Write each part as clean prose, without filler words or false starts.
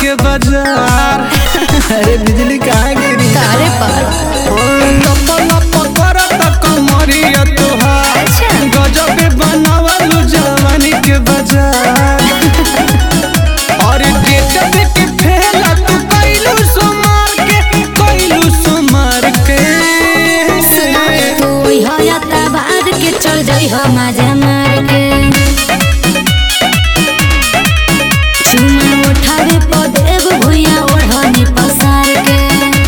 के बाजार। अरे बिजली कहाँ गिरी तारे पर लप लप करत कमरिया तोहार। अच्छा। गजब बनावल जवानी के बाजार। और डेट देके फेला तू कैलू सुमार के तू होयता बाद के चल जाई हो मजा मार के चुमा उठावे पदेव भुइया ओढ़नी पसार के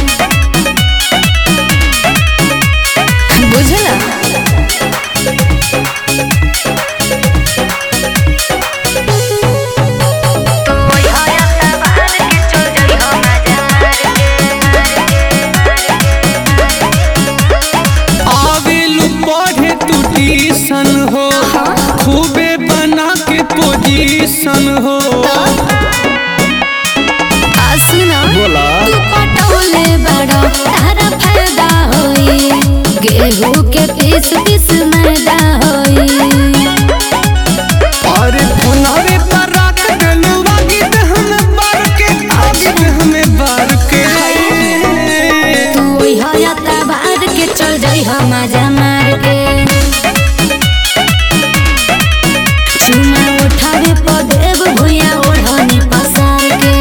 बुझला हो खूबे बना के पोजीशन हो सुना बोला तू पटौले बड़ा तारा फायदा होई गेहूं के पीस पीस मैदा होई और फुनावे पर रख देलू आगे पे हमें बार के आगे पे हमें बार के तू होयता बाहर के चल जाई हो मजा मार के चुमा उठावे पदेव भुइया ओढ़नी पसार के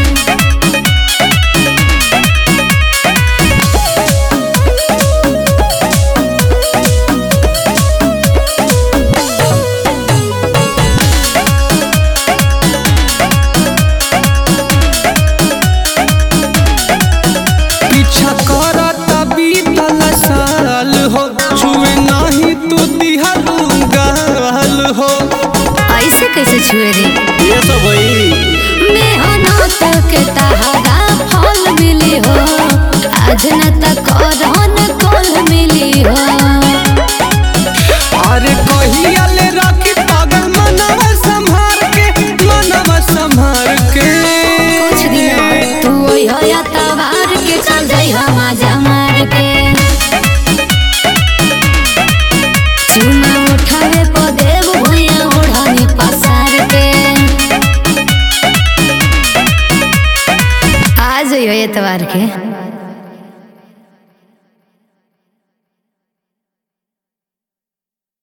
पीछा करता बीतल साल हो छुए नहीं तू दिहलू गाल हो ऐसे कैसे छुए रे ये सब वही मेहनत के तहरा फल मिली हो आज न तक करन कल मिली हो अरे कहिया ले रखी पागल मनवा संभार के कुछ दिन और तू होया तवार के चल जाई हो मजा मार के चुमा उठावे पदेव भुइया ओढ़नी पसार के आ जाइयो एतवार के।